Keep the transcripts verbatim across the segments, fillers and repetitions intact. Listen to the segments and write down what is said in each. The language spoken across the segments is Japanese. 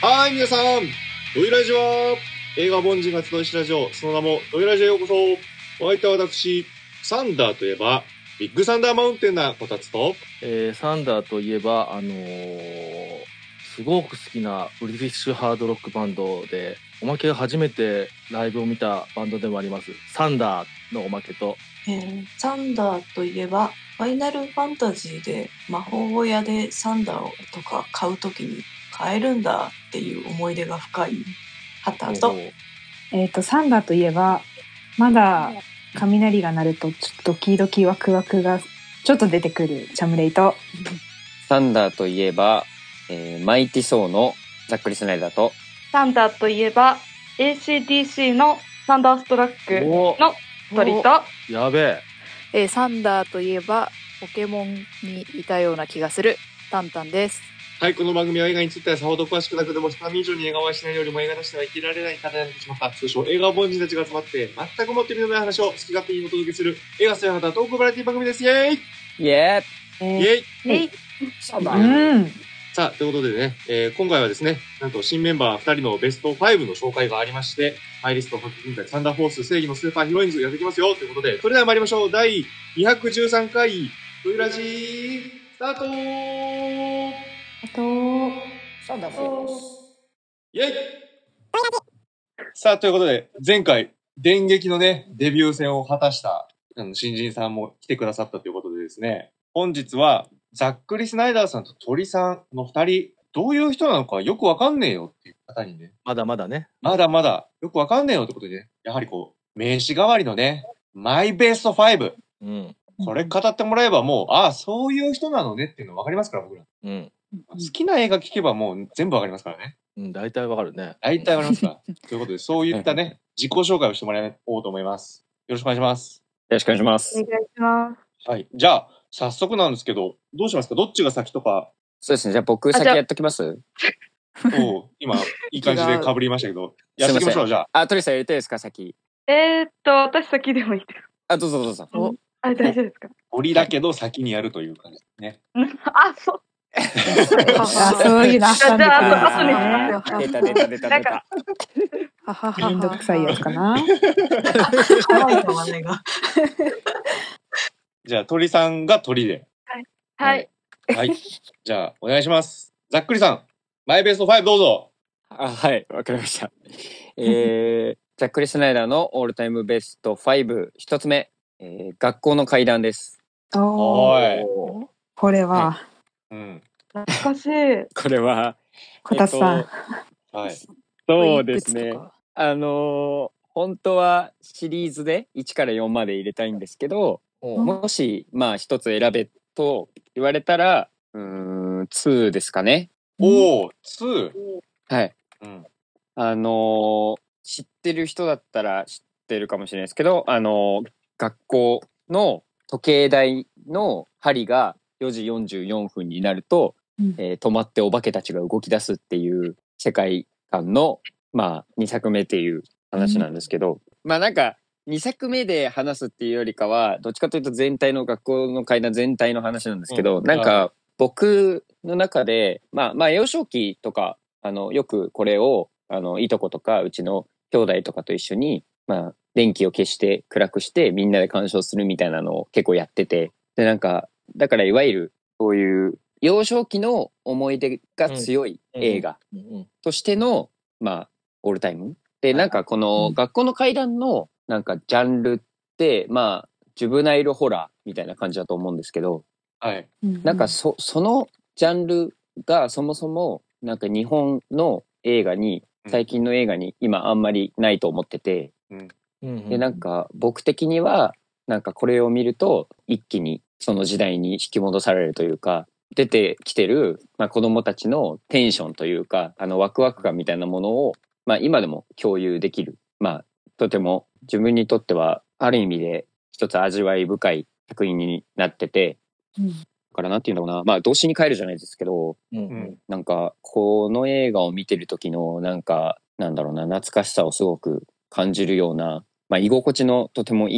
はい、皆さん、ドイラジは映画凡人が集いしラジオ、その名もドイラジへようこそ。お相手は私、サンダーといえば、ビッグサンダーマウンテンなこたつと、 えー、サンダーといえば、あのー、すごく好きなブリティッシュハードロックバンドで、おまけが初めてライブを見たバンドでもあります。サンダーのおまけと、 えー、サンダーといえば、ファイナルファンタジーで魔法屋でサンダーとか買うときに買えるんだっていう思い出が深いハタと、 えっと、サンダーといえば、まだ雷が鳴るとちょっとドキドキワクワクがちょっと出てくるチャムレイと、 サンダーといえば、えー、マイティソーのザックリスナイダーと、 サンダーといえば エーシーディーシー のサンダーストラックの鳥と、 やべえ。 えー、サンダーといえばポケモンにいたような気がするタンタンです。 はい、この番組は映画についてはさほど詳しくなくても、人並み以上に映画を愛しないよりも映画なしでは生きられない方になってしまった通称映画凡人たちが集まって、全く持っているのない話を好き勝手にお届けする映画スヤハタトークバラエティ番組です。イェーイイエイェイえいーサンダうーん、 さあ、ということでね、えー今回はですね、なんと新メンバーふたりのベストごの紹介がありまして、マイリスト発掘委員会サンダーフォース正義のスーパーヒロインズやっていきますよということで、それでは参りましょう。だいにひゃくじゅうさんかい、ドイラジー、スタートーあと、 サンダーフォース。 イェイさあ、ということで、前回、電撃のね、デビュー戦を果たしたあの新人さんも来てくださったということでですね、本日は、ザックリ・スナイダーさんと鳥さんのふたり、どういう人なのかよくわかんねえよっていう方にね、 まだまだね。 まだまだよくわかんねえよってことでね、やはりこう、名刺代わりのね、マイベストご。 うん。 これ語ってもらえばもう、ああ、そういう人なのねっていうのわかりますから、僕ら。 うん。 好きな映画聞けばもう全部わかりますからね。 うん、大体わかるね。 大体わかりますから。ということで、そういったね、自己紹介をしてもらおうと思います。よろしくお願いします。 よろしくお願いします。 お願いします。 はい。じゃあ、早速なんですけど、どうしますか？どっちが先とか、 そうですね。じゃあ僕先やっときますお今、いい感じで被りましたけど、やっていきましょう、じゃあ。 あ、トリさんやりたいですか先。 えー、っと私先でもいいですか？ あ、どうぞどうぞ。 おあ、大丈夫ですか？ 鳥だけど先にやるという感じね。 あ、そうあ、そういうの挟んでくるんですじゃあ後ね。 後出た出た出た出た。 はははめんどくさいやつかな。 可愛い玉ねが。 じゃあ、鳥さんが鳥で。 はいはい。じゃあ、お願いします。ざっくりさん、マイベストごどうぞ。 あ、はい、わかりました。えー、ザックリスナイダーのオールタイムベストご、一つ目、えー、学校の怪談です。 おー、 おい。 これは、 うん。 懐かしい。 これは、 こたつさん。 えっとはい。 そうですねいくつと。かあのー本当はシリーズでいちからよんまで入れたいんですけど、 うんもし、まあ一つ選べと言われたら、うーん、にですかね。 おー、に。 はい。 うん。 あのー知ってる人だったら知ってるかもしれないですけど、あのー学校の時計台の針がよじよんじゅうよんふんになると、 うんえー止まってお化けたちが動き出すっていう世界観の、まあ、にさくめっていう話なんですけど、まあなんかにさくめで話すっていうよりかは、どっちかというと全体の学校の怪談全体の話なんですけど、 うんなんか僕の中で、まあまあ幼少期とか、あの、よくこれを、あの、いとことか、うちの兄弟とかと一緒に、まあ、電気を消して暗くしてみんなで鑑賞するみたいなのを結構やってて、で、なんか、だからいわゆる、そういう幼少期の思い出が強い映画うんうん。 としての、まあ、オールタイム。で、なんかこの学校の怪談の、なんかジャンルって、まあ、ジュブナイルホラーみたいな感じだと思うんですけど、 はい。 なんかそ、そのジャンルがそもそも、なんか日本の映画に、最近の映画に今あんまりないと思ってて、 うんうん。 で、なんか僕的には、なんかこれを見ると一気にその時代に引き戻されるというか、出てきてる、まあ、子供たちのテンションというか、あのワクワク感みたいなものを、まあ今でも共有できる。まあ、とても自分にとっては、ある意味で一つ味わい深い作品になってて、 うんだからなんていうんだろうな、まあ動詞に変えるじゃないですけど、 うんううんん。 なんかこの映画を見てる時のなんかなんだろうな、懐かしさをすごく感じるような、まあ居心地のとてもいい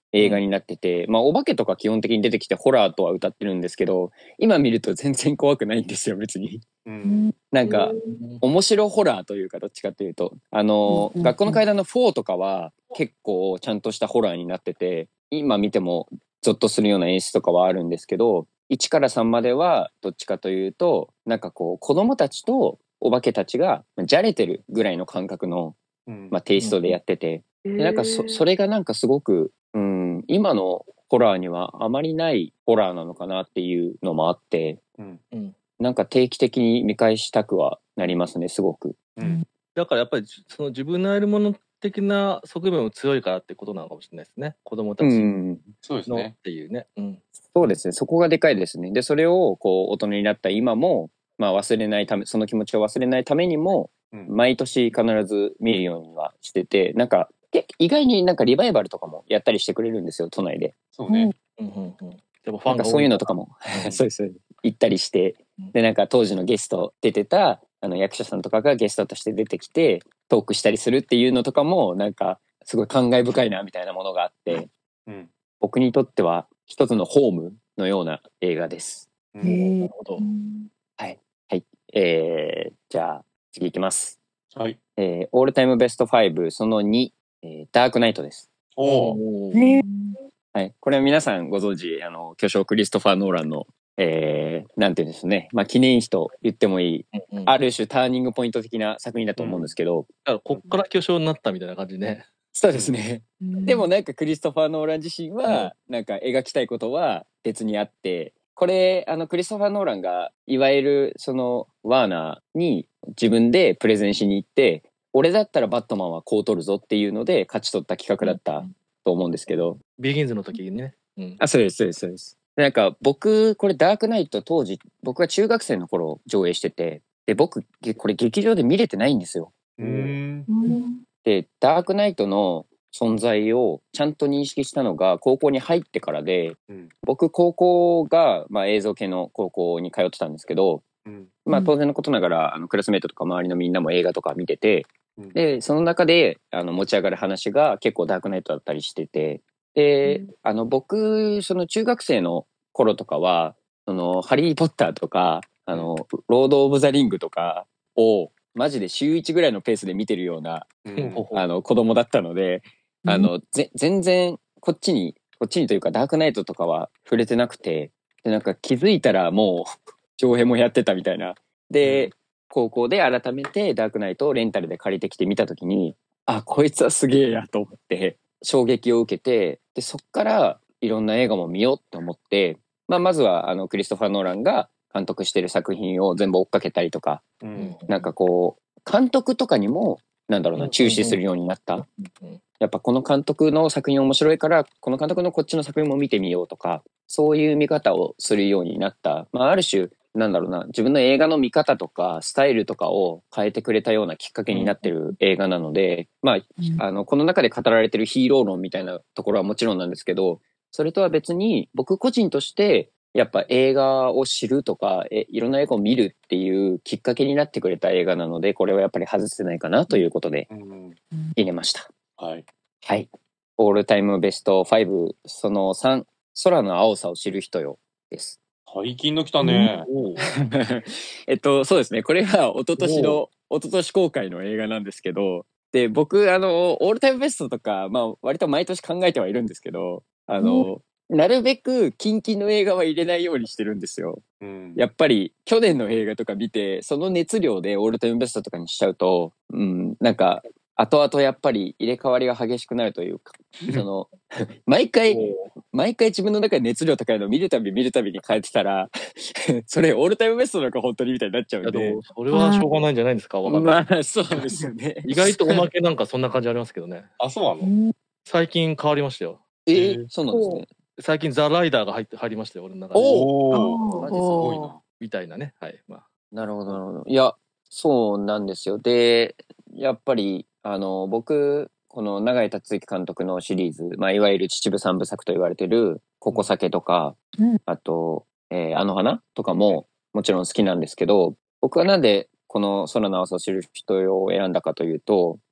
映画になってて、うん、まあお化けとか基本的に出てきてホラーとは歌ってるんですけど、今見ると全然怖くないんですよ別に、うん、なんか面白ホラーというかどっちかというとあの、うん、学校の階段のフォーとかは結構ちゃんとしたホラーになってて今見てもゾッとするような演出とかはあるんですけど、いちからさんまではどっちかというとなんかこう子供たちとお化けたちがじゃれてるぐらいの感覚の、まあ、テイストでやってて、でなんか そ, それがなんかすごく、うん、今のホラーにはあまりないホラーなのかなっていうのもあって、うん、なんか定期的に見返したくはなりますねすごく、 うん、だからやっぱりその自分のやるもの的な側面も強いからってことなのかもしれないですね子供たちのっていうね、うん、 そうですねそこがでかいですね。でそれをこう大人になった今もまあ忘れないためその気持ちを忘れないためにも、うん、毎年必ず見るようにはしててなんか意外になんかリバイバルとかもやったりしてくれるんですよ都内で。そうね、うんうんうん、でもファンがなんかそういうのとかもそうです行ったりしてでなんか当時のゲスト出てたあの役者さんとかがゲストとして出てきてトークしたりするっていうのとかもなんかすごい感慨深いなみたいなものがあって、うん、僕にとっては一つのホームのような映画です。 へー、 なるほど。はいはい、えー、じゃあ次いきます。はい。えー、オールタイムベストファイブそのに、えー、ダークナイトです。おお。はい、これは皆さんご存知あの巨匠クリストファー・ノーランのえー、なんていうんですね、まあ、記念碑と言ってもいい、うんうん、ある種ターニングポイント的な作品だと思うんですけど、うん、 だからこっから巨匠になったみたいな感じね。 そうですね、うん、でもなんかクリストファー・ノーラン自身は、うん、なんか描きたいことは別にあってこれあのクリストファー・ノーランがいわゆるそのワーナーに自分でプレゼンしに行って俺だったらバットマンはこう撮るぞっていうので勝ち取った企画だったと思うんですけど、 ビギンズの時にね、 うん、あそうですそうですそうです。なんか僕これダークナイト当時僕が中学生の頃上映しててで僕これ劇場で見れてないんですよ。うーんでダークナイトの存在をちゃんと認識したのが高校に入ってからで、うん、僕高校が、まあ、映像系の高校に通ってたんですけど、うん、まあ当然のことながらあのクラスメートとか周りのみんなも映画とか見てて、うん、でその中であの持ち上がる話が結構ダークナイトだったりしててで、うん、あの僕その中学生の頃とかはそのハリー・ポッターとかあのロード・オブ・ザ・リングとかをマジで週いちぐらいのペースで見てるような、うん、あの子供だったので、うん、あのぜ全然こっちにこっちにというかダークナイトとかは触れてなくてでなんか気づいたらもう上映もやってたみたいなで、うん、高校で改めてダークナイトをレンタルで借りてきて見た時にあこいつはすげえやと思って衝撃を受けてでそっからいろんな映画も見ようと思って、まあ、まずはあのクリストファー・ノーランが監督してる作品を全部追っかけたりとか、うん、なんかこう監督とかにもなんだろうな注視するようになった、やっぱこの監督の作品面白いからこの監督のこっちの作品も見てみようとかそういう見方をするようになった、まあ、ある種なんだろうな自分の映画の見方とかスタイルとかを変えてくれたようなきっかけになってる映画なので、まあ、あのこの中で語られてるヒーロー論みたいなところはもちろんなんですけどそれとは別に僕個人としてやっぱ映画を知るとかえいろんな映画を見るっていうきっかけになってくれた映画なのでこれはやっぱり外せないかなということで入れました、はい、はい、オールタイムベストファイブそのさん空の青さを知る人よです。 最近の来たね。 えっとそうですねこれは一昨年の一昨年公開の映画なんですけどで僕あのオールタイムベストとかまあ割と毎年考えてはいるんですけどあのなるべく近々の映画は入れないようにしてるんですよ、うん、やっぱり去年の映画とか見てその熱量でオールタイムベストとかにしちゃうと、うん、なんか後々やっぱり入れ替わりが激しくなるというかその毎回毎回自分の中で熱量高いのを見るたび見るたびに変えてたらそれオールタイムベストなのか本当にみたいになっちゃうんでそれはしょうがないんじゃないですか。わかんない、 まあそうですよね意外とおまけなんかそんな感じありますけどね。 あそうなの。 最近変わりましたよ。 えー、そうなんですね。 最近ザ・ライダーが入って入りましたよ俺の中で。 おおマジすごいなみたいなね。はい、まあ、 なるほどなるほど。いやそうなんですよ。でやっぱりあの僕この永井達之監督のシリーズ、まあ、いわゆる秩父三部作と言われてるここ酒とか、うん、あと、えー、あの花とかももちろん好きなんですけど僕はなんでこの空の青さを知る人を選んだかというと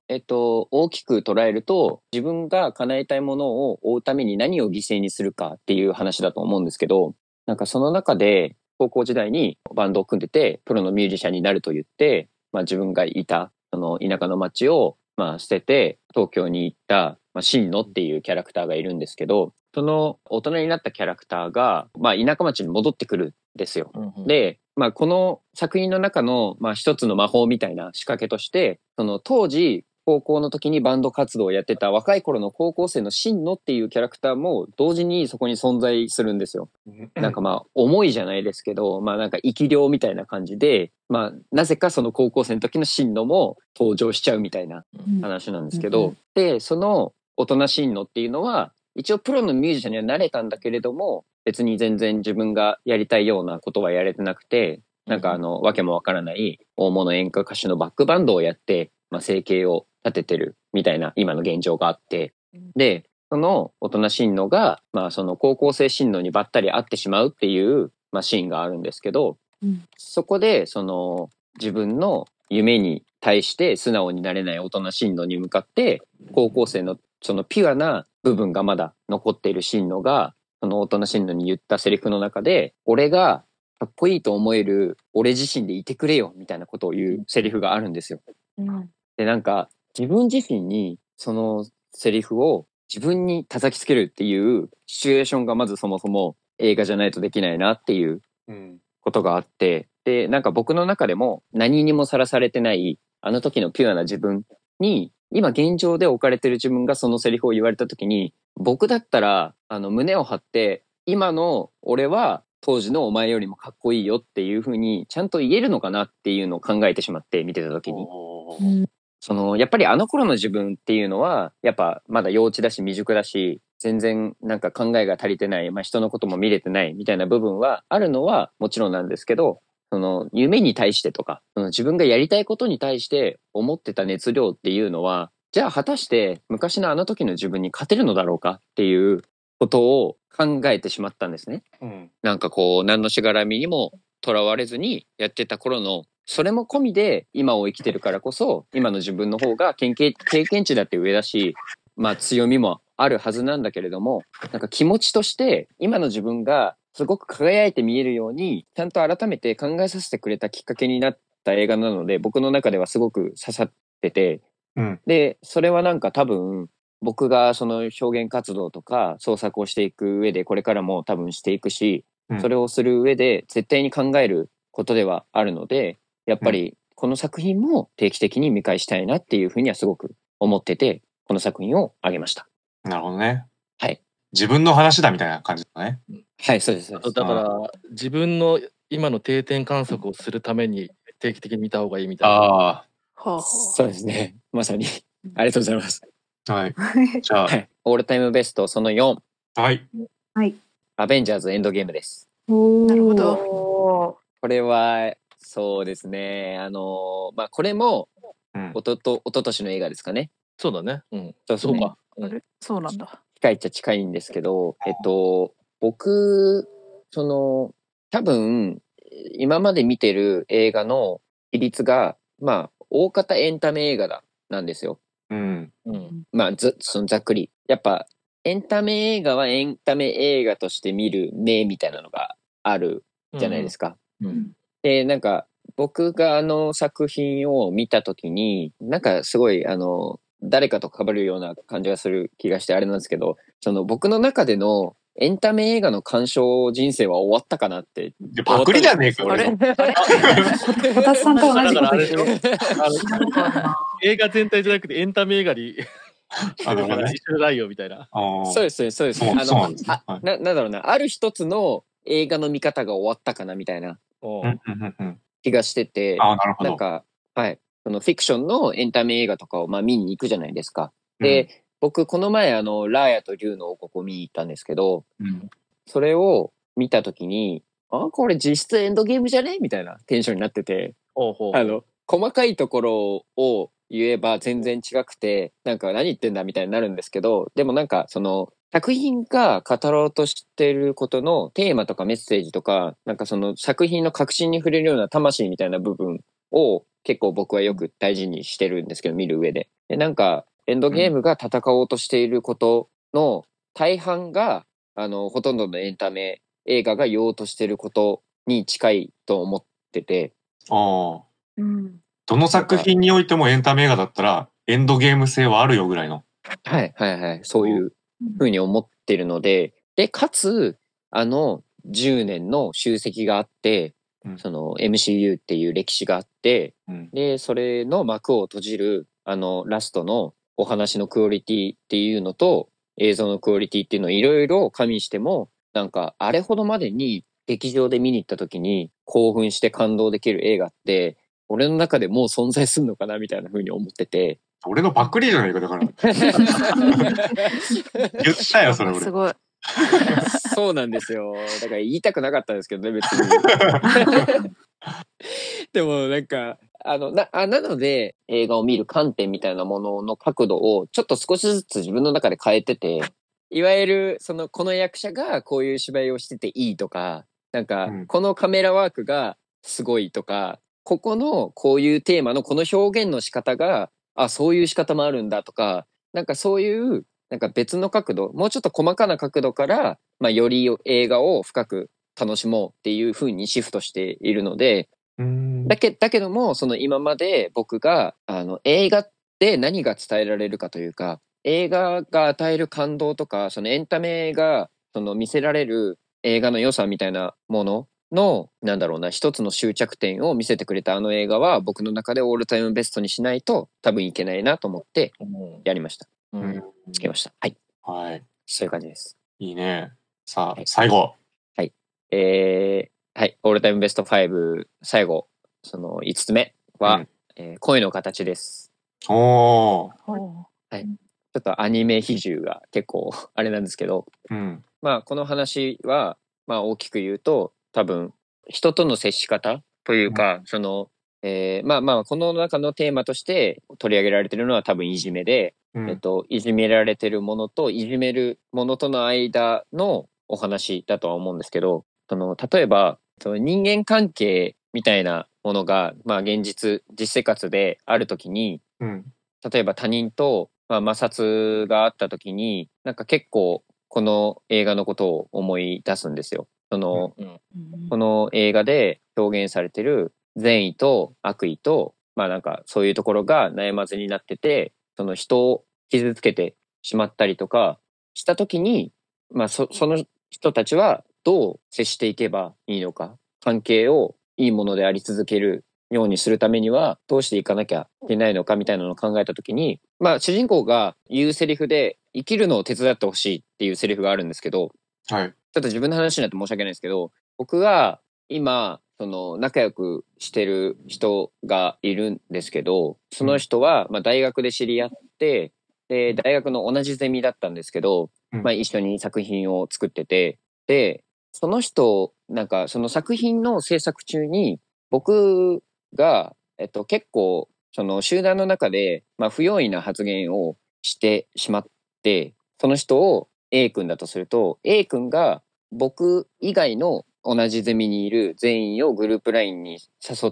えっと、大きく捉えると、自分が叶えたいものを追うために何を犠牲にするかっていう話だと思うんですけど、なんかその中で、高校時代にバンドを組んでて、プロのミュージシャンになると言って、まあ自分がいた、その田舎の町を、まあ捨てて、東京に行った、まあ、新野っていうキャラクターがいるんですけど、その大人になったキャラクターが、まあ田舎町に戻ってくるんですよ。 うんうん、 で、まあこの作品の中の、まあ一つの魔法みたいな仕掛けとして、その当時、高校の時にバンド活動をやってた若い頃の高校生の真野っていうキャラクターも同時にそこに存在するんですよ。なんかまあ思いじゃないですけど、まあなんか生き量みたいな感じで、まあなぜかその高校生の時の真野も登場しちゃうみたいな話なんですけど、で、その大人真野っていうのは一応プロのミュージシャンにはなれたんだけれども、別に全然自分がやりたいようなことはやれてなくて、なんかあの、わけもわからない大物演歌歌手のバックバンドをやって、まあ生計を立ててるみたいな今の現状があって、で、その大人真野が、まあその高校生真野にばったり会ってしまうっていう、まあシーンがあるんですけど、 うん、 そこでその自分の夢に対して素直になれない大人真野に向かって、高校生のそのピュアな部分がまだ残っている真野が、その大人真野に言ったセリフの中で、俺がかっこいいと思える俺自身でいてくれよみたいなことを言うセリフがあるんですよ。 うん、 で、なんか自分自身にそのセリフを自分に叩きつけるっていうシチュエーションがまずそもそも映画じゃないとできないなっていうことがあって、で、なんか僕の中でも何にもさらされてないあの時のピュアな自分に、今現状で置かれてる自分がそのセリフを言われた時に、僕だったらあの胸を張って今の俺は当時のお前よりもかっこいいよっていう風にちゃんと言えるのかなっていうのを考えてしまって、見てた時に、そのやっぱりあの頃の自分っていうのはやっぱまだ幼稚だし未熟だし、全然なんか考えが足りてない、まあ、人のことも見れてないみたいな部分はあるのはもちろんなんですけど、その夢に対してとか、その自分がやりたいことに対して思ってた熱量っていうのは、じゃあ果たして昔のあの時の自分に勝てるのだろうかっていうことを考えてしまったんですね。うん、なんかこう何のしがらみにもとらわれずにやってた頃の、それも込みで今を生きてるからこそ、今の自分の方が経験経験値だって上だし、まあ強みもあるはずなんだけれども、なんか気持ちとして今の自分がすごく輝いて見えるように、ちゃんと改めて考えさせてくれたきっかけになった映画なので、僕の中ではすごく刺さってて、うん、で、それはなんか多分、僕がその表現活動とか創作をしていく上でこれからも多分していくし、それをする上で絶対に考えることではあるので、やっぱりこの作品も定期的に見返したいなっていうふうにはすごく思ってて、この作品をあげました。 なるほどね。 はい。 自分の話だみたいな感じだね。 はい、そうです。 だから自分の今の定点観測をするために定期的に見た方がいいみたいな。 ああ。そうですね。まさに。ありがとうございます。 はい。じゃあ、はい、 オールタイムベストそのよん。 はい。 はい。 アベンジャーズエンドゲームです。 なるほど。 これは、そうですね。あの、まあ、これも、おとと、おととしの映画ですかね。 そうだね。うん。 そうそうか。 あれ、そうなんだ。 近いっちゃ近いんですけど、えっと、僕、その、多分、今まで見てる映画の比率が、まあ、大方エンタメ映画だ、なんですよ。 うん。 うん。 まあ、ず、そのざっくり。やっぱ、エンタメ映画はエンタメ映画として見る目みたいなのがあるじゃないですか。 うんうん、 で、なんか、僕があの作品を見たときに、なんかすごい、あの、誰かと被るような感じがする気がしてあれなんですけど、その僕の中でのエンタメ映画の鑑賞人生は終わったかなって。 パクリじゃねえか、俺の。 私さんと同じこと言ってる。 映画全体じゃなくてエンタメ映画に一緒ないよみたいな。 そうです、そうです。あの、あ、な、なんだろうな、ある一つの映画の見方が終わったかなみたいな気がしてて、 あ、なるほど。 なんか、はい。そのフィクションのエンタメ映画とかをまあ見に行くじゃないですか。で、うん、僕この前あの、ラーヤと竜の王国を見に行ったんですけど、うん、それを見たときに、あ、これ実質エンドゲームじゃねみたいなテンションになってて、 ほうほうあの、細かいところを言えば全然違くて、なんか何言ってんだみたいになるんですけど、でもなんかその、作品が語ろうとしてることのテーマとかメッセージとか、なんかその作品の核心に触れるような魂みたいな部分を結構僕はよく大事にしてるんですけど、見る上で。で、なんか、エンドゲームが戦おうとしていることの大半が、あの、ほとんどのエンタメ映画が言おうとしていることに近いと思ってて。 ああ。 うん。 どの作品においてもエンタメ映画だったら、エンドゲーム性はあるよぐらいの。 はいはいはい。そういうふうに思ってるので、で、かつ、あの、じゅうねんの集積があって、うん、その エムシーユー っていう歴史があって、うん、で、それの幕を閉じる、あの、ラストのお話のクオリティっていうのと、映像のクオリティっていうのをいろいろ加味しても、なんか、あれほどまでに劇場で見に行った時に興奮して感動できる映画って、俺の中でもう存在するのかなみたいな風に思ってて。 俺のパクリじゃないか、だから。言ったよ、それ俺。 すごい。 そうなんですよ。だから言いたくなかったんですけどね、別に。でもなんか、あの、な、あなので映画を見る観点みたいなものの角度をちょっと少しずつ自分の中で変えてて、いわゆる、その、この役者がこういう芝居をしてていいとか、なんか、このカメラワークがすごいとか、ここのこういうテーマのこの表現の仕方が、あ、そういう仕方もあるんだとか、なんかそういう、なんか別の角度、もうちょっと細かな角度から、まあ、より映画を深く楽しもうっていう風にシフトしているので、だけ、だけども、その今まで僕が、あの、映画で何が伝えられるかというか、映画が与える感動とか、そのエンタメが、その見せられる映画の良さみたいなものの、なんだろうな、一つの終着点を見せてくれたあの映画は、僕の中でオールタイムベストにしないと多分いけないなと思って、やりました。うん。つけました。はい。 はい。 そういう感じです。 いいね。さあ、はい、最後。 はい。えー、はい。オールタイムベストファイブ、最後、そのいつつめは、うんえー、声の形です。 おー。 はい。ちょっとアニメ比重が結構あれなんですけど、 うん、 まあこの話は、まあ大きく言うと、多分、人との接し方というか、うん、その、えー、まあまあこの中のテーマとして取り上げられてるのは多分いじめで、うん、えっと、いじめられてるものといじめるものとの間のお話だとは思うんですけど、その、例えば、その人間関係みたいなものが、まあ現実、実生活であるときに、うん、例えば他人と、まあ、摩擦があったときに、なんか結構この映画のことを思い出すんですよ。その、うん、この映画で表現されてる善意と悪意と、まあなんかそういうところが悩まずになってて、その人を傷つけてしまったりとかしたときに、まあそ、その人たちはどう接していけばいいのか、関係をいいものであり続けるようにするためにはどうしていかなきゃいけないのかみたいなのを考えたときに、まあ主人公が言うセリフで生きるのを手伝ってほしいっていうセリフがあるんですけど、 はい。ちょっと自分の話になって申し訳ないですけど、僕が今、その仲良くしてる人がいるんですけど、その人はまあ大学で知り合って、で、大学の同じゼミだったんですけど、まあ一緒に作品を作ってて、で、その人、なんかその作品の制作中に僕が、えっと結構、その集団の中で、まあ不用意な発言をしてしまって、その人を A 君だとすると、A 君が僕以外の同じゼミにいる全員をグループラインに誘って、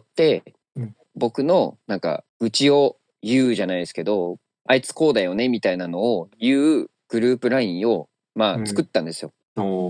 うん、僕のなんか愚痴を言うじゃないですけど、あいつこうだよねみたいなのを言うグループラインをまあ作ったんですよ。うん、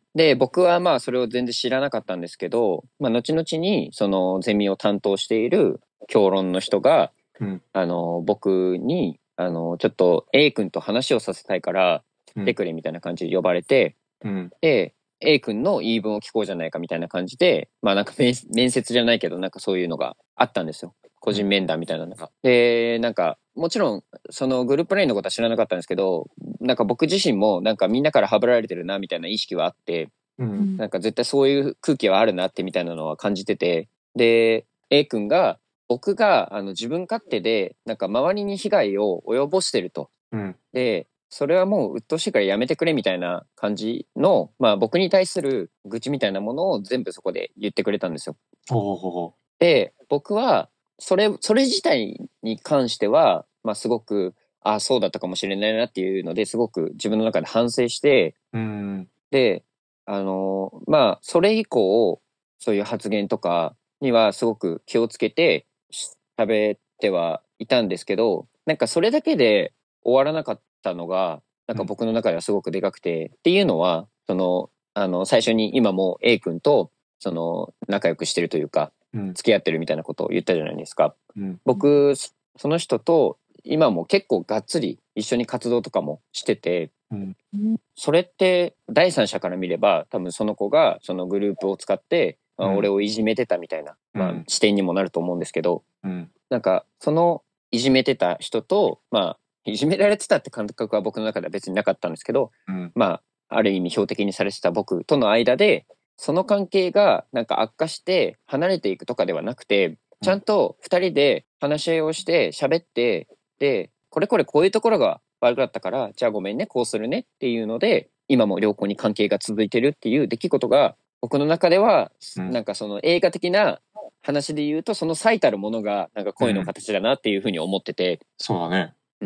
で、僕はまあそれを全然知らなかったんですけど、まあ後々にそのゼミを担当している評論の人が、うん、あの僕にあのちょっと A 君と話をさせたいから来てくれみたいな感じで呼ばれて、うん、で A 君の言い分を聞こうじゃないかみたいな感じで、まあなんか面接じゃないけどなんかそういうのがあったんですよ。個人面談みたいなのが。で、なんかもちろんそのグループラインのことは知らなかったんですけど、なんか僕自身もなんかみんなからはぶられてるなみたいな意識はあって、うん、なんか絶対そういう空気はあるなってみたいなのは感じてて、で A 君が僕があの自分勝手でなんか周りに被害を及ぼしてると、うん、でそれはもう鬱陶しいからやめてくれみたいな感じの、まあ僕に対する愚痴みたいなものを全部そこで言ってくれたんですよ。 ほうほうほう。 で、僕はそれそれ自体に関しては、まあすごくああそうだったかもしれないなっていうのですごく自分の中で反省して、うん、で、あのまあそれ以降そういう発言とかにはすごく気をつけて喋ってはいたんですけど、なんかそれだけで終わらなかったのが、なんか僕の中ではすごくでかくて、うん、っていうのは、その、あの、最初に今も A 君と、その、仲良くしてるというか、うん、付き合ってるみたいなことを言ったじゃないですか。うん、僕、その人と今も結構がっつり一緒に活動とかもしてて、うん、それって第三者から見れば多分その子がそのグループを使って、うん、俺をいじめてたみたいな、まあ、視点にもなると思うんですけど、うん、なんかそのいじめてた人と、まあ、いじめられてたって感覚は僕の中では別になかったんですけど、うん、まあある意味標的にされてた僕との間でその関係がなんか悪化して離れていくとかではなくて、ちゃんとふたりで話し合いをして喋って、でこれこれこういうところが悪かったからじゃあごめんねこうするねっていうので今も良好に関係が続いてるっていう出来事が僕の中では、うん、なんかその映画的な話で言うとその最たるものがなんか恋の形だなっていうふうに思ってて、うん、 そうだね、 うん、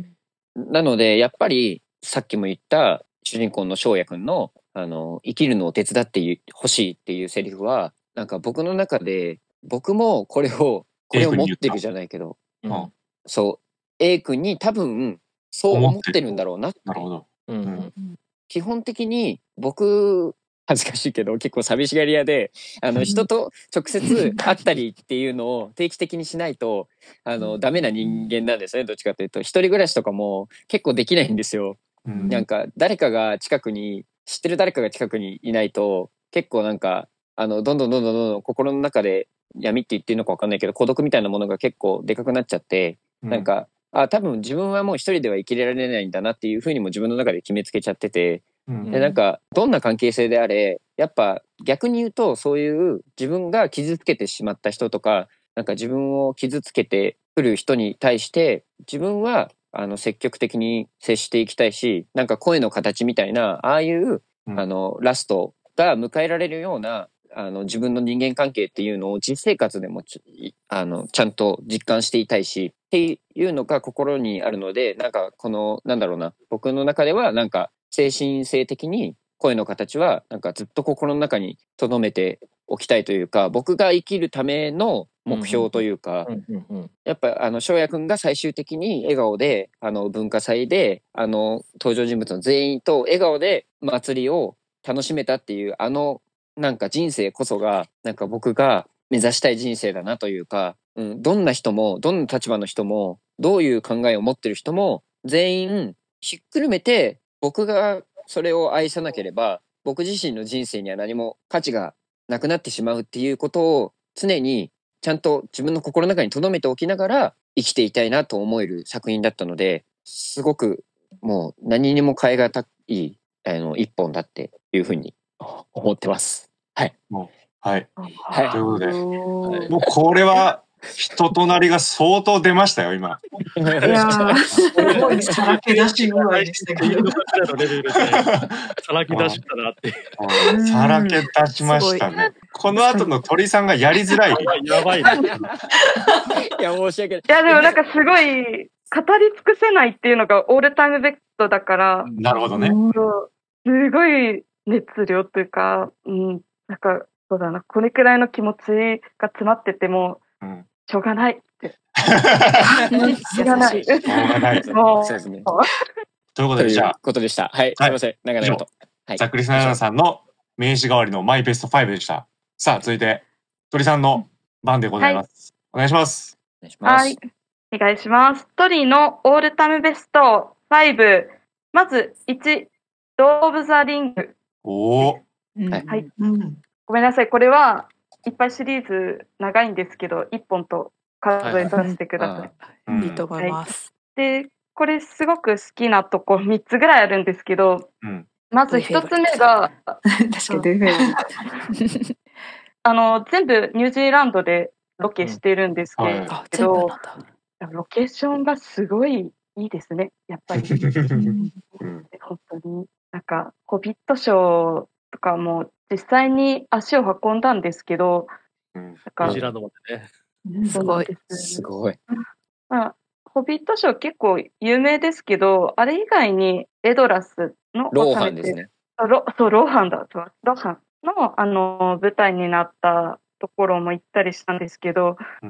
なのでやっぱりさっきも言った主人公の翔也くんのあの生きるのを手伝ってほしいっていうセリフはなんか僕の中で僕もこれをこれを持ってるじゃないけど、うん、そう A 君に多分そう思ってるんだろうなって。 なるほど、うんうん、 基本的に僕恥ずかしいけど結構寂しがり屋であの人と直接会ったりっていうのを定期的にしないとあのダメな人間なんですね。どっちかというと一人暮らしとかも結構できないんですよ、うん、なんか誰かが近くに知ってる誰かが近くにいないと結構なんかあのどんどんどんどんどんどん心の中で闇って言っていいのか分かんないけど孤独みたいなものが結構でかくなっちゃって、うん、なんかあ多分自分はもう一人では生きられないんだなっていうふうにも自分の中で決めつけちゃってて、うん、でなんかどんな関係性であれやっぱ逆に言うとそういう自分が傷つけてしまった人とかなんか自分を傷つけてくる人に対して自分はあの積極的に接していきたいしなんか声の形みたいなああいう、うん、あのラストが迎えられるようなあの自分の人間関係っていうのを実生活でもちあのちゃんと実感していたいしっていうのが心にあるのでなんかこのなんだろうな僕の中ではなんか精神性的に声の形はなんかずっと心の中に留めておきたいというか僕が生きるための目標というか、うんうんうん、やっぱあの翔也くんが最終的に笑顔であの文化祭であの登場人物の全員と笑顔で祭りを楽しめたっていうあのなんか人生こそがなんか僕が目指したい人生だなというか、うん、どんな人もどんな立場の人もどういう考えを持ってる人も全員ひっくるめて僕がそれを愛さなければ僕自身の人生には何も価値がなくなってしまうっていうことを常にちゃんと自分の心の中に留めておきながら生きていたいなと思える作品だったのですごくもう何にも代え難いあの一本だっていうふうに思ってます。はい。 はい。 はい。 ということで、はい、もうこれは人となりが相当出ましたよ今。 いやー、すごいさらけ出し具合でしたけど。 さらけ出したなって。 さらけ出しましたね。この後の鳥さんがやりづらい。 やばい。いや申し訳ない。 いやでもなんかすごい語り尽くせないっていうのがオールタイムベッドだから。 なるほどね。 すごい熱量というか、うん、なんかそうだなこれくらいの気持ちが詰まってても、うん、しょうがないって。しょうがない。しょうがない。 そうですね。 ということでじゃあことでした。はい。すみません。長々と。 ざっくりさんさんの名刺代わりのマイベストファイブでした。さあ続いて鳥さんの番でございます。はい、お願いします。 お願いします。 はい。お願いします。鳥のオールタイムベストファイブ。まずいち、ロー・オブ・ザ・リング。 おお。 はい。ごめんなさい。これはいっぱいシリーズ長いんですけど、いっぽんと数えさせてください。 はい、いいと思います。 はい、で、これすごく好きなとこみっつぐらいあるんですけど、うん、まずひとつめが、 確かにあの、全部ニュージーランドでロケしてるんですけど、うんはい、ロケーションがすごいいいですね、やっぱり。本当に。なんか、ホビットショーとかも実際に足を運んだんですけど、 うん、ニュージーランドまでね。 すごい。 すごい。 まあ、ホビットショー結構有名ですけど、あれ以外にエドラスのローハンですね。 ロそう、ローハンだ。ローハンの、あの、舞台になったところも行ったりしたんですけど、うん、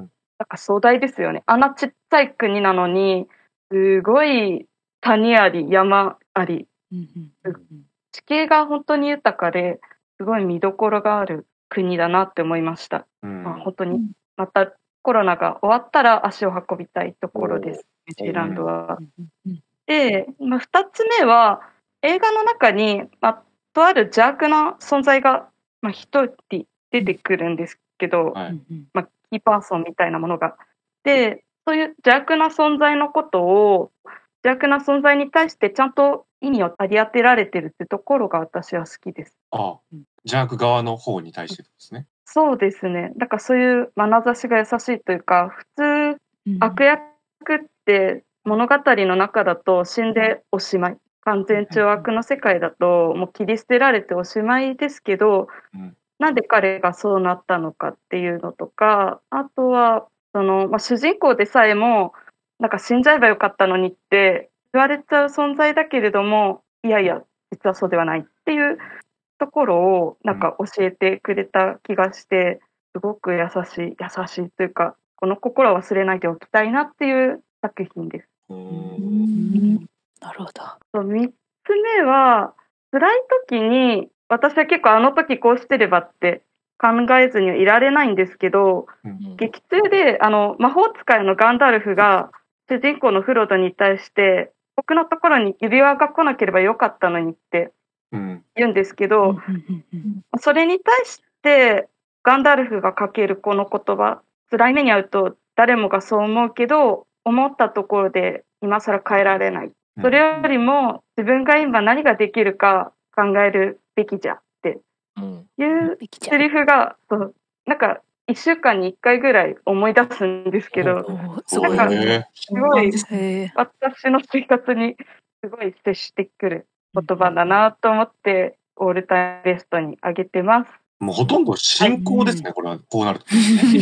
か壮大ですよね。あんなちっちゃい国なのに、すごい谷あり、山あり、地形が本当に豊かで、すごい見どころがある国だなって思いました。 うんまあ、本当に、またコロナが終わったら足を運びたいところです、ニュージーランドは。で、まあ、ふたつめは、映画の中に、まあ、とある邪悪な存在が、まあ、一人出てくるんですけど、 はい、 まあ、キーパーソンみたいなものが。で、そういう邪悪な存在のことを、邪悪な存在に対してちゃんと意味を割り当てられてるってところが私は好きです。 ああ、邪悪側の方に対してですね。 そうですね。だからそういう眼差しが優しいというか、普通、悪役って物語の中だと死んでおしまい。完全懲悪の世界だともう切り捨てられておしまいですけど、うん、なんで彼がそうなったのかっていうのとか、あとはその、まあ、主人公でさえもなんか死んじゃえばよかったのにって言われちゃう存在だけれども、いやいや実はそうではないっていうところをなんか教えてくれた気がして、すごく優しい優しいというか、この心を忘れないでおきたいなっていう作品です。 うーん、なるほど。 みっつめは、辛い時に、私は結構あの時こうしてればって考えずにはいられないんですけど、うん、劇中であの魔法使いのガンダルフが主人公のフロドに対して、僕のところに指輪が来なければよかったのにって言うんですけど、うん、それに対してガンダルフがかけるこの言葉、辛い目に遭うと誰もがそう思うけど、思ったところで今更変えられない。それよりも自分が今何ができるか考えるべきじゃっていうセリフが、そう、なんかいっしゅうかんにいっかいぐらい思い出すんですけど、 すごい、 なんかすごい私の生活にすごい接してくる言葉だなと思ってオールタイムベストに上げてます。 もうほとんど進行ですね、はい、これはこうなると。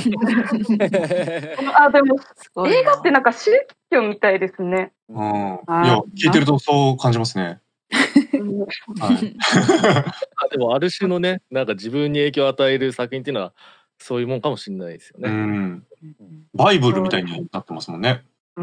あ、でも映画ってなんか宗教みたいですね。 うん、いや聞いてるとそう感じますね。 はい、でもある種のね、なんか自分に影響を与える作品っていうのはそういうもんかもしれないですよね。 うん、バイブルみたいになってますもんね。 うん、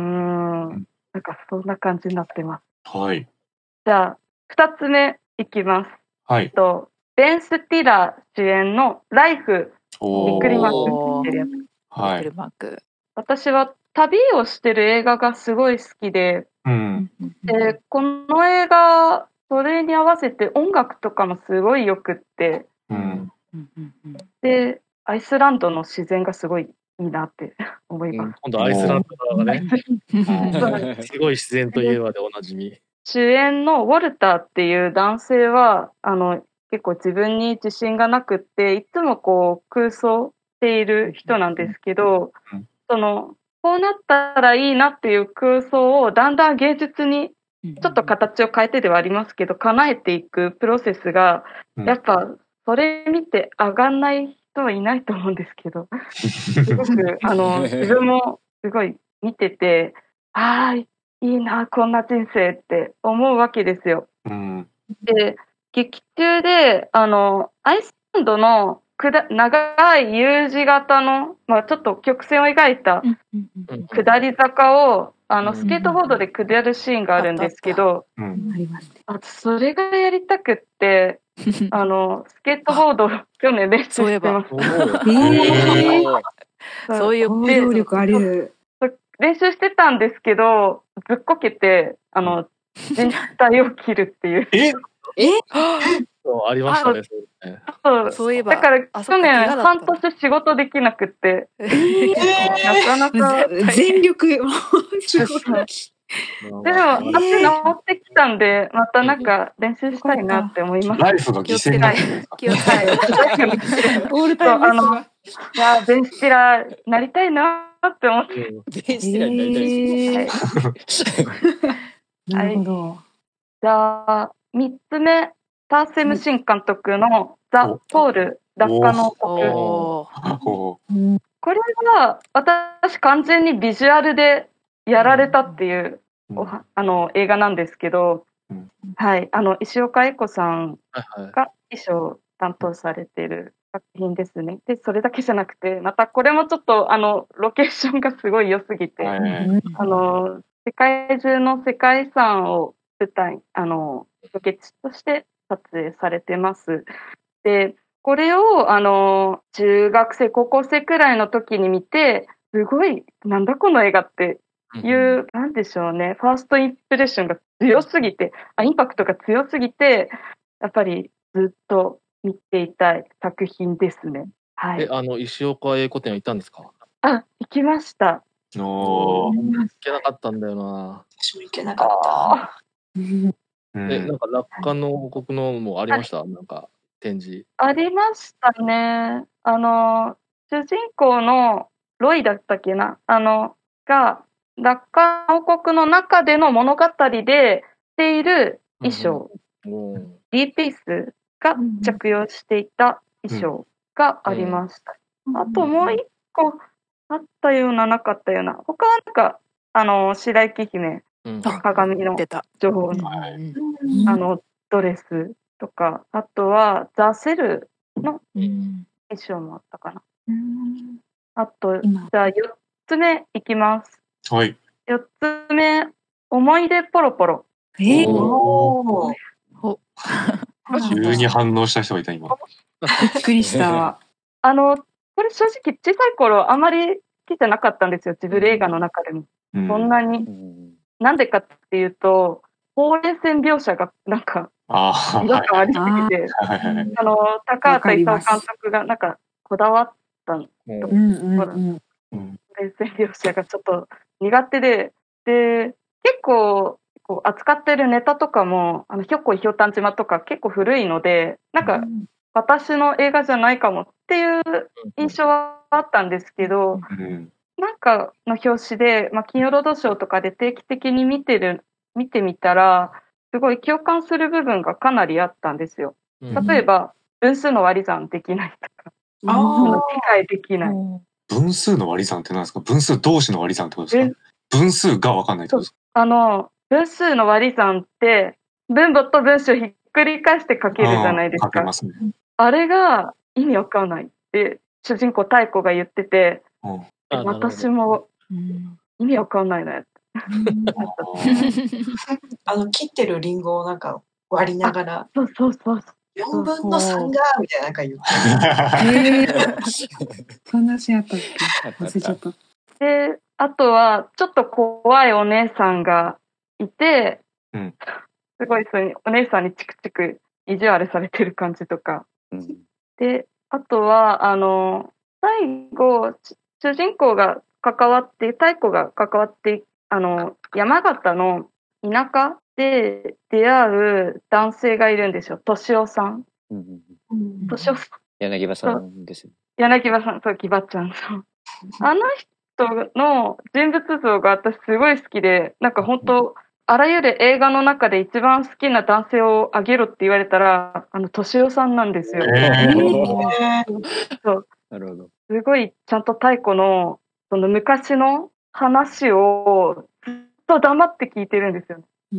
なんかそんな感じになってます。 はい。 じゃあふたつめいきます。 はい。 とベン・スティラー主演のライフ、びっくりマークってるやつ。 はい。びっくりマーク。 私は旅をしてる映画がすごい好きで、うん、でこの映画それに合わせて音楽とかもすごいよくって、うん、でアイスランドの自然がすごいいいなって思います。うん、 今度アイスランドがね、すごい自然といえばでおなじみ。 主演のウォルターっていう男性はあの結構自分に自信がなくっていつもこう空想している人なんですけど、うん、そのこうなったらいいなっていう空想をだんだん芸術にちょっと形を変えてではありますけど叶えていくプロセスが、やっぱそれ見て上がんない人はいないと思うんですけどすごくあの自分もすごい見てて、ああいいなこんな人生って思うわけですよ。うん、で劇中であのアイスランドのくだ長い U 字型の、まあ、ちょっと曲線を描いた下り坂をあのスケートボードで下るシーンがあるんですけど、うん、あそれがやりたくってあのスケートボード去年練習してました。 そういう行動力ある。 練習してたんですけどずっこけてあの靭帯を切るっていう。 ええそうありましたね。 そうそういえばだから去年半年仕事できなくて、えー、なかなか全力でも足治ってきたんでまたなんか練習したいなって思います。 ライフが犠牲になってる。 気をつけて。オールタイムあのいやベンチティラーなりたいなって思って。 ベンチティラーになりたいですね。 なるほど。 じゃあみっつめ。ターセムシン監督のザ・ポール落下の国。これは私完全にビジュアルでやられたっていう、うん、あの映画なんですけど、うん、はい、あの石岡英子さんが衣装を担当されている作品ですね。で、それだけじゃなくて、またこれもちょっと、あの、ロケーションがすごい良すぎて、 はいあの、世界中の世界遺産を舞台、あの、ロケ地として撮影されてます。で、これを、あの、中学生、高校生くらいの時に見て、すごい、なんだこの映画っていう、なんでしょうね、ファーストインプレッションが強すぎて、あ、インパクトが強すぎて、やっぱりずっと見ていたい作品ですね。はえ、 い。 あの、石岡英子展は行ったんですか？ あ、行きました。 おー。 行けなかったんだよな。 私も行けなかった。 うんえ、なんか落下の報告のもありました？なんか展示。 ありましたね。あの、主人公のロイだったっけな、あの、が、落下の王国の中での物語でしている衣装、 うんうん、 リー・ペイスが着用していた衣装がありました。うん、あともう一個あったような、なかったような。他はなんか、あの、白雪姫、うん、鏡の女王の、うん、あの、ドレスとか、あとはザ・セルの衣装もあったかな。うん、あと、じゃあよっつめいきます。 はい。 よっつめ、思い出ポロポロ。 えー、おー。 急に反応した人がいた、今。 びっくりした。 あの、これ正直小さい頃あまり好きじゃなかったんですよ、ジブリ映画の中でも。うん、そんなに。なんでかっていうと、ほうれい線描写がなんか、違和感ありすぎて、あの、高畑勲監督がなんかこだわったところ、ほうれい線描写がちょっと苦手で、で、結構、こう扱ってるネタとかも、あの、ひょっこいひょうたん島とか結構古いので、なんか、私の映画じゃないかもっていう印象はあったんですけど、なんかの表紙で、まあ、金曜ロードショーとかで定期的に見てる、見てみたら、すごい共感する部分がかなりあったんですよ。例えば、分数の割り算できないとか、あの理解できない。 分数の割り算って何ですか？分数同士の割り算ってことですか？分数が分かんないってことですか？ あの、分数の割り算って、分母と分子をひっくり返して書けるじゃないですか。 書けますね。 あれが意味わかんないって主人公太子が言ってて、うん、私も意味わかんないなって。 あの切ってるリンゴをなんか割りながら、 そうそうそう。 よんぶんのさんがみたいななんか言って。 そんなシーンあったっけ？忘れちゃった。 で、あとはちょっと怖いお姉さんがいて、うん、すごいそれお姉さんにチクチク意地悪されてる感じとか。うん、で、あとは、あの、最後、主人公が関わって、太子が関わって、あの、山形の田舎で出会う男性がいるんですよ。敏夫さん。敏夫さん。 柳葉さんですよ。 柳葉さん、そう、ギバちゃん。あの人の人物像が私すごい好きで、なんか本当、あらゆる映画の中で一番好きな男性をあげろって言われたら、あの、敏夫さんなんですよ。えー、そう。 なるほど。 すごいちゃんと太古の、その昔の話をずっと黙って聞いてるんですよ。うん、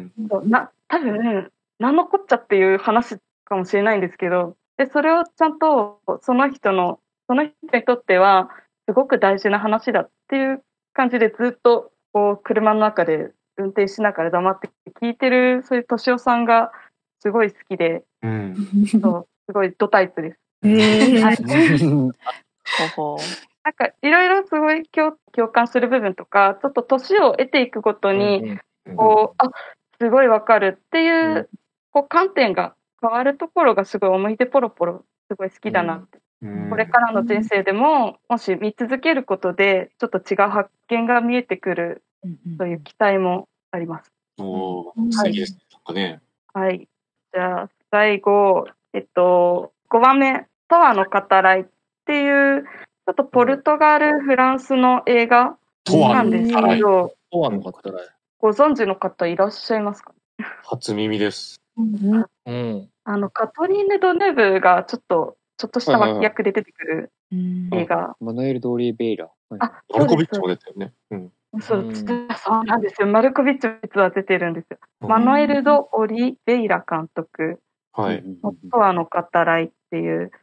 そうな多分、何のこっちゃっていう話かもしれないんですけど、で、それをちゃんとその人の、その人にとっては、すごく大事な話だっていう感じでずっと、こう、車の中で運転しながら黙って聞いてる、そういう敏夫さんがすごい好きで、うん、そうすごいドタイプです。えー、ほほなんかいろいろすごい共共感する部分とか、ちょっと年を得ていくごとに、こう、あ、すごいわかるっていう、こう観点が変わるところがすごい思い出ポロポロすごい好きだなって。これからの人生でも、もし見続けることで、ちょっと違う発見が見えてくる、という期待もあります。 おー、素敵ですね。 はい。じゃあ、最後、えっと、ごばんめ、トワの語らいっていう、ちょっとポルトガル、フランスの映画なんですけど、 トワの語らい。 ご存知の方いらっしゃいますか？ 初耳です。 うん、あの、カトリーヌ・ドネブがちょっと、ちょっとした脇役で出てくる映画。 マノエル・ドリベイラ。 あ、 マルコビッチも出てるね。うん。 そう、そうなんですよ。マルコビッチ実は出てるんですよ。マノエル・ド・オリベイラ監督のトワの語らいっていう。で、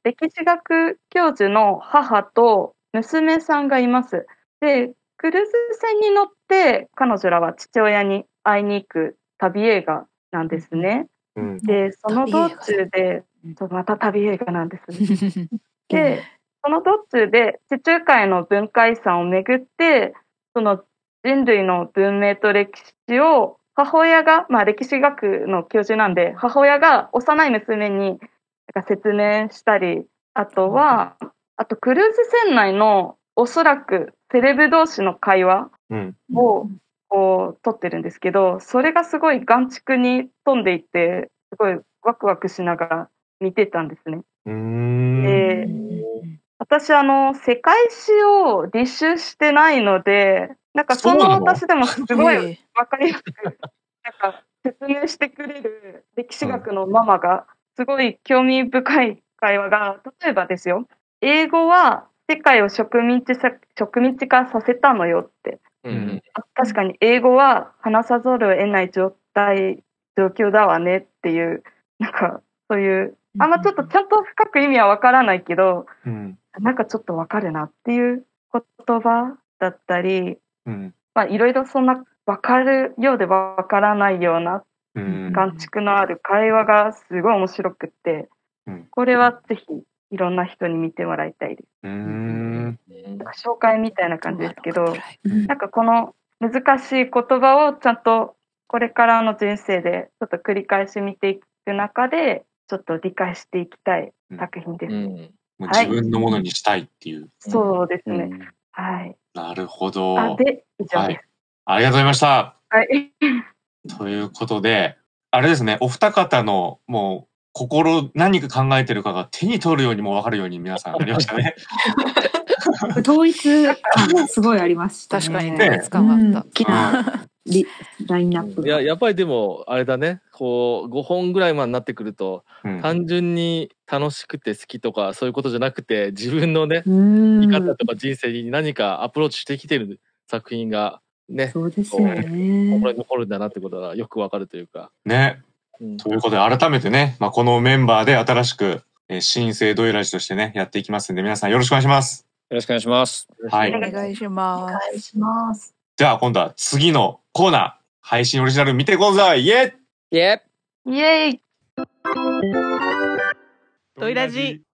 歴史学教授の母と娘さんがいます。で、クルーズ船に乗って彼女らは父親に会いに行く旅映画なんですね。うん、で、その道中で、また旅映画なんです。で、その道中で地中海の文化遺産を巡って、その人類の文明と歴史を母親が、まあ歴史学の教授なんで、母親が幼い娘に説明したり、あとは、あとクルーズ船内のおそらくセレブ同士の会話をこう撮ってるんですけど、それがすごい眼蓄に飛んでいて、すごいワクワクしながら見てたんですね。 うーんで、私あの世界史を履修してないので、なんかその私でもすごいわかりやすくなんか説明してくれる歴史学のママがすごい興味深い会話が、例えばですよ、英語は世界を植民地さ植民地化させたのよって、うん、確かに英語は話さざるを得ない状態状況だわねっていう、なんかそういうあんまちょっとちゃんと深く意味はわからないけど、うん、なんかちょっとわかるなっていう言葉だったり、うん、まあいろいろそんなわかるようでわからないような眼蓄のある会話がすごい面白くって、うん、これはぜひいろんな人に見てもらいたいです。うーん、紹介みたいな感じですけど、なんかこの難しい言葉をちゃんとこれからの人生でちょっと繰り返し見ていく中でちょっと理解していきたい作品です。うんうん、 もう自分のものにしたいっていう。はい、 そうですね。うん、はい。 なるほど。 あ、で、以上です、はい。 ありがとうございました。 はい。 ということで、あれですね、お二方のもう心、何か考えてるかが手に取るようにも分かるように皆さんなりましたね。 統一感すごいありましたね。 確かに統一感があった。うん、大きなラインナップが。 いや、やっぱりでもあれだね、こうごほんぐらいまでになってくると、うん、単純に楽しくて好きとかそういうことじゃなくて、自分のね生き方とか人生に何かアプローチしてきてる作品がね、 そうですよね。 心に残るんだなってことがよくわかるというか。 ね。うん、ということで改めてね、まあ、このメンバーで新しく、えー、新生ドイラジとしてねやっていきますんで、皆さんよろしくお願いします。 よろしくお願いします。 はい。お願いします。 お願いします。 じゃあ今度は次のコーナー、配信オリジナル見てこんぞい、イエイイエイイエイドイラジ